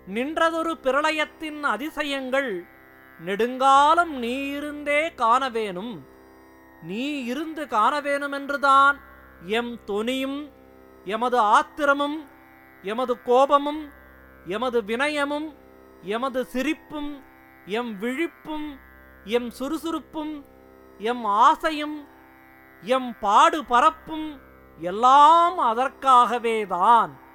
நின்றதொரு பிரளயத்தின் அதிசயங்கள் நெடுங்காலம் நீ இருந்தே காணவேனும். நீ இருந்து காணவேணுமென்றுதான் எம் தொனியும் எமது ஆத்திரமும் எமது கோபமும் எமது வினயமும் எமது சிரிப்பும் எம் விழிப்பும் எம் சுறுசுறுப்பும் எம் ஆசையும் எம் பாடு பரப்பும் எல்லாம் அதற்காகவேதான்.